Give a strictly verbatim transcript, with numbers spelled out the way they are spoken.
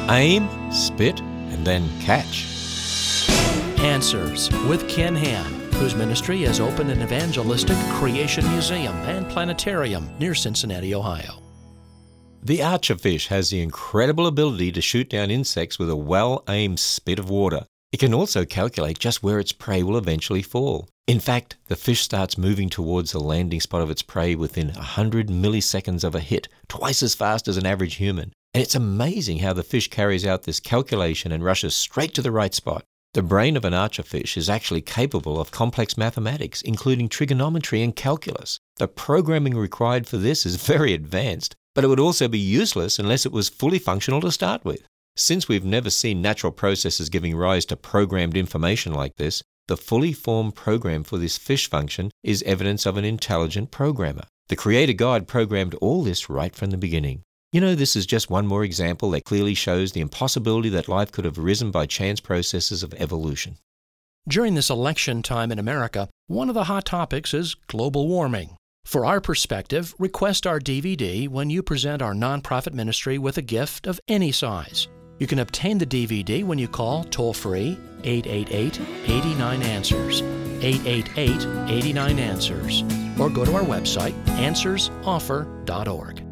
Aim, spit, and then catch. Answers with Ken Ham, whose ministry has opened an evangelistic creation museum and planetarium near Cincinnati, Ohio. The archerfish has the incredible ability to shoot down insects with a well-aimed spit of water. It can also calculate just where its prey will eventually fall. In fact, the fish starts moving towards the landing spot of its prey within one hundred milliseconds of a hit, twice as fast as an average human. And it's amazing how the fish carries out this calculation and rushes straight to the right spot. The brain of an archerfish is actually capable of complex mathematics, including trigonometry and calculus. The programming required for this is very advanced, but it would also be useless unless it was fully functional to start with. Since we've never seen natural processes giving rise to programmed information like this, the fully formed program for this fish function is evidence of an intelligent programmer. The Creator God programmed all this right from the beginning. You know, this is just one more example that clearly shows the impossibility that life could have arisen by chance processes of evolution. During this election time in America, one of the hot topics is global warming. For our perspective, request our D V D when you present our nonprofit ministry with a gift of any size. You can obtain the D V D when you call toll-free eight eight eight, eight nine, answers, eight eight eight, eight nine, answers, or go to our website, answers offer dot org.